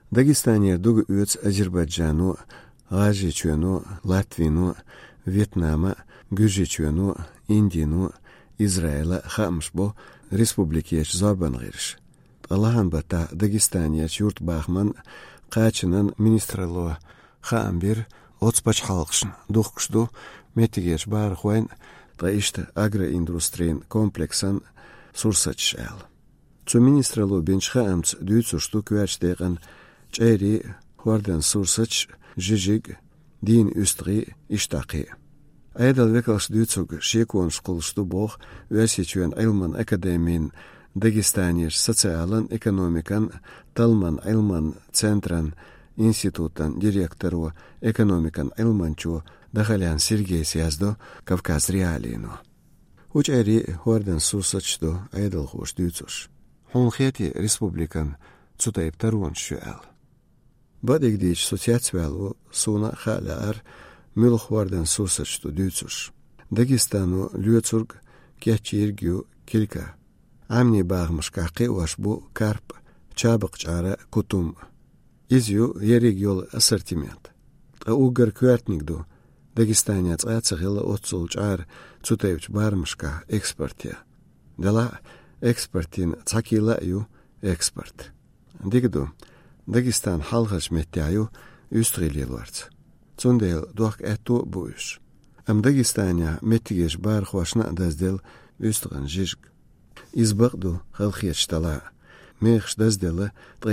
Дагестания дуг üç Азербайджану, Ғажичуэну, Латвину, Вьетнама, Гүжичуэну, Индину, Израиля хамш бо республикияч зорбан гириш. Аллахан бата Дагестанияч юрт бахман қачынан министрло хаамбир отспач халқшын духкшду метигеш бар хуайн таишта агроиндустрийн комплексан сурсач ал. Цу министрло бенч хаамц дүйцушту квач деган чэри хуардан сурсач жижиг дин үстри иштақи. Айдал векалш дүйцуг шекуан школшту бог весичуен айлман академиин Дагестанияш социалан экономикан талман айлман центран институтан директору экономикан айлманчу Дахалян Сергей Сяздо Кавказ реалину. Учайри хуардан сурсачду айдал хуш дүйцуш. Хонхети республикан цутайп таруан шуал. Бадигдич социацвалу суна халаар мюл хуардан сурсачду дүйцуш. Дагестану люцург кячиргю килька. Амни багмыш кақи уаш бу карп чабық чара кутум. Изю ериг йол ассортимент. Угар квартникду Дагестанец ацахила отцул чар цутевч бармышка экспортия. Дала экспортин цакила ю экспорт. Дигду Дагестан халхаш меттяю үстрилилварц. Цундел дуак эту буйш. Ам Дагестания меттигеш бар хвашна даздел үстран жижг. Избагду халхиеч тала. Мехш даздела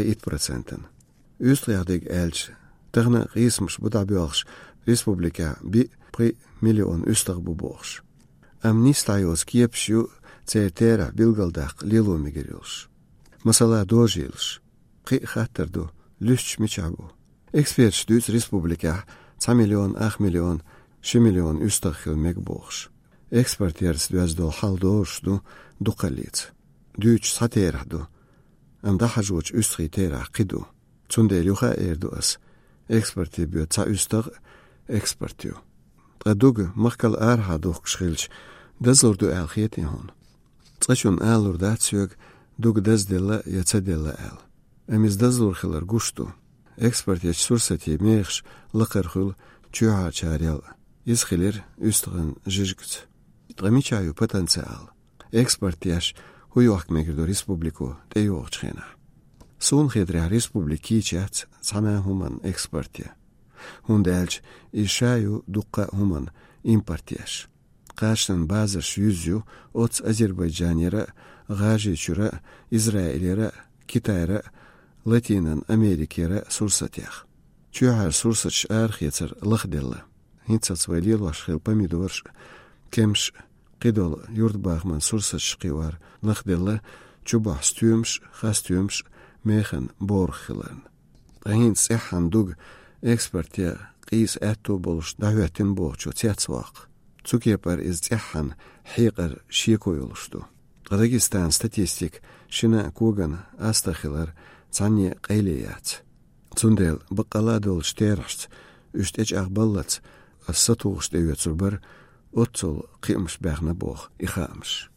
3%. Üstrijdig elch. Tegna rismsch budabjorsch Republika bi pri miljoen Üsterbuborsch. Am nistayos kiepsju ceetera bilgaldak lilumigirils. Masala dojils. Qi khatterdu lüsch michabu. Expert stuts Republika 2 miljoen, 8 miljoen, 6 miljoen Üstergil megborsch. Exporters duasdol haldorschdu duqalits. Duch sateradu. Am dahajuch Üstritera qidu. Zundel jucha erduas. Exporti bio ca üster exportio. Tradug markal arha durchgeschilch. Das lordu alchiet in hon. Trachun alur datsjug dug das della yatsadella al. Amiz das lorchilar gushtu. Export yach sursati mechsh laqarkhul chuha charel. Ischilir üsteren jizgts. Tramichayu potenzial. Export yach huyuak megirdo respubliku te yorchena. Sun khidra respubliki chat sana human exportia. Hundelch ishayu duqa human importiash. Qashtan bazar yüzü ots Azerbaycanira, Gajicura, İsrailira, Kitayra, Latinan Amerikira sursatях. Чуар сурсач архицер лахдella. Hintsats valil washkhil pomidorsh kemsh qidol yurtbagman sursaч qiwar lahdella chubah stümsh khastümsh mehen borghilan. Hints ehandug exportia qis atto bolsh davetin borchu tsatswaq. Цукепар из тяхан хиqar шикойлушту. Дагестан статистик шина куган астахилар цанне qeyleyat. Цундел бақаладол штершт үштеч агбаллац ассатугш девецурбар отцол қимш бахна бог ихамш.